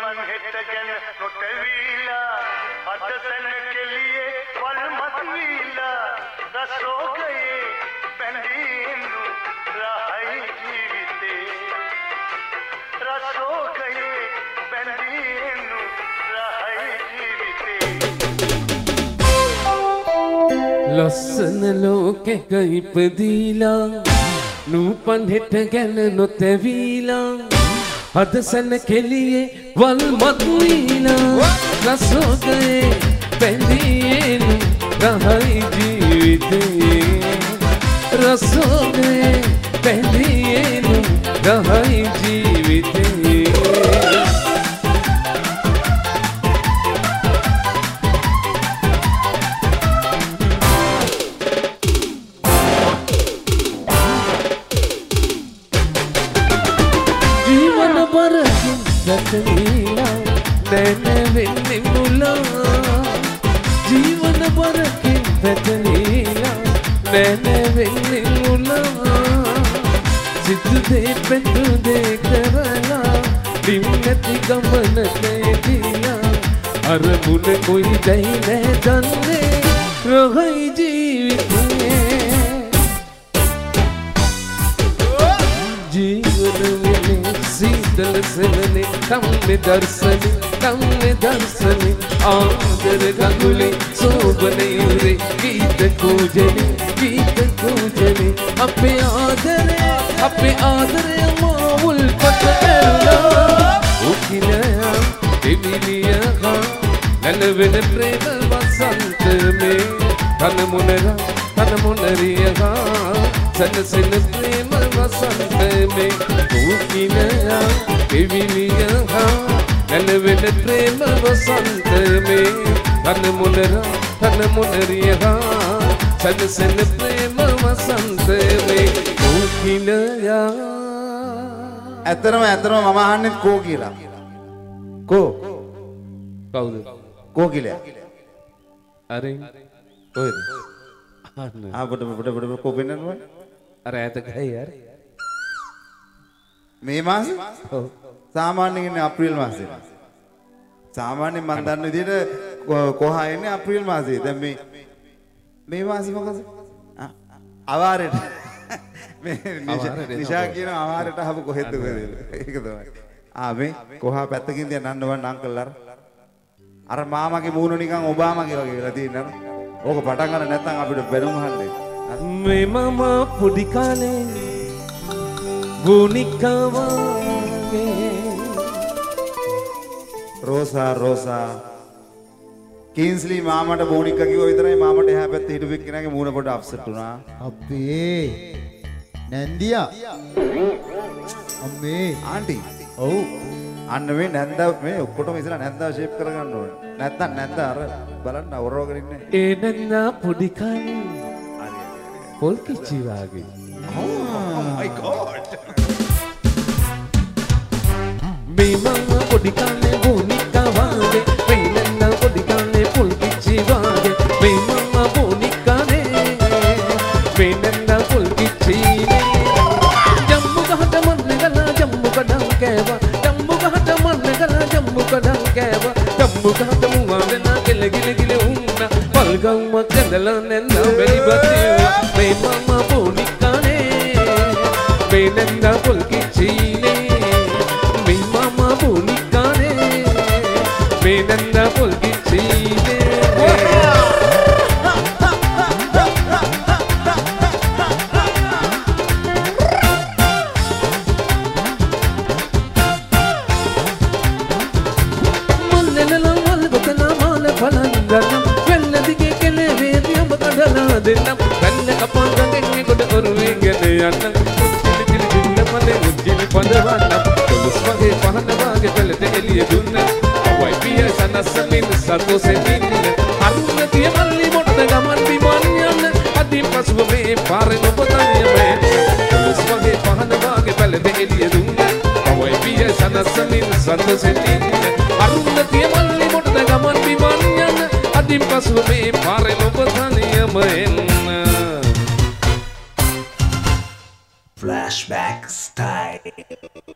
जीवन हित जन नुटवीला अदसन के लिए पल मत वीला रसो गए पेंडीनु राही जीविते रसो गए पेंडीनु राही जीविते लसन लोके कई पदीला नूपन हिट गन नुतवीला अदसन के लिए वल मदवीला रसो गए पेंडीनु राही जीविते रसो गए पेंडीनु राही जीविते नैनविन्निमुला जीवन भर की बदलीला नैनविन्निमुला सिद्ध दे पेंडु दे करला दिम्मति गमन ते दिला अरमुन कोई दही न जाने रही जीविते जीवन में शीतल सलने कम दर्शने आदर गंगुले सोबने उरे गीत कूजने अपे आदरे माउल पतला उकिलया दिलिया का नलवेन प्रेम वसंत में तन मुनरिया सनसन प्रेम वसंत में उकिलया दिलिया का नलवेन प्रेम वसंत में तन मुनरिया सनसन प्रेम वसंत में उकिलया ඇතරම මම අහන්නේ කෝ කියලා. කෝ කවුද? කෝකිලයා. අර කොහෙද? අහන්න. පොඩ කෝ පෙන්නනවා. අර ඈත ගහයි යාර. මේ මාසේ? ඔව්. සාමාන්‍යයෙන් ඉන්නේ අප්‍රේල් මාසේ. සාමාන්‍යයෙන් මම දන්න විදිහට කොහා එන්නේ අප්‍රේල් මාසේ. දැන් මේ මාසේ මොකද? අවාරෙට. නිෂා කියන ආහාරයට ආව කොහෙද ඒක තමයි. මේ කොහා පැත්තකින් තියන නන්නවන් අංකල් අර මාමගේ මූණ නිකන් ඔබාමාගේ වගේ වෙලා තියෙනවා. ඕක පටන් ගන්න නැත්නම් අපිට බැනුම් අහන්නේ. මේ මම පොඩි කාලේ ගුණිකවාගේ රෝසා කින්ස්ලි මාමට බෝනික්කා කිව්වා විතරයි මාමට එහා පැත්තේ හිටපු එක්කෙනාගේ මූණ පොඩ අප්සෙට් වුණා. අපේ නැන්දියා අම්මේ ආන්ටි ඔව් අන්න මේ නැන්දා මේ ඔක්කොටම ඉස්සලා නැන්දා ෂේප් කරගන්න ඕනේ. නැත්තම් නැන්දා අර බලන්න අවරවගෙන ඉන්නේ. ඒ නැන්දා පොඩි කාලේ පොල් කිච්චි වාගේ. Oh my god. මේ මම පොඩි කාලේ බොනිකා වාගේ මේ නැන්දා පොඩි කාලේ පොල් කිච්චි වාගේ මේ මම බොනිකානේ මේ නැන්දා පොල් කිච්චි ජම්බු ගහට මන්න ගලා ජම්බු කඩන් කෑවා ජම්බු ගහට මන්න ගලා ජම්බු කඩන් කෑවා ජම්බු ගහට මුවාදනා කෙල ගිල උන්නා පල්ගම්ම කඳලා නැන්දා බැලිබතේවා මේ මම බොනිකානේ මේ නැන්දා පොල් කිච්චි මේ මම බොනිකානේ මේ නැන්දා පොල් කිච්චි දෙන්නම් බැන්න කපාගන්නේ කොට ඔරුවෙන් යන්න කිලි දින්න මලේ පඳවන්න පොලිස් වගේ පහන වාගේ පෙළට එළිය දුන්න අවයි පිය සනස්සමින් සතෝසෙන් ඉන්න අරුණතිය මල්ලි මොට්ට ගමන් බිමන් යන්න අදින් පසුව මේ පාරේ ඔබ තනියම පොලිස් වගේ පහන වාගේ පෙළට එළිය දුන්න අවයි පිය සනස්සමින් සතෝසෙන් ඉන්න අරුණතිය මල්ලි මොට්ට ගමන් බිමන් යන්න අදින් පසුව මේ පාරේ ඔබ තනියම Flashback style.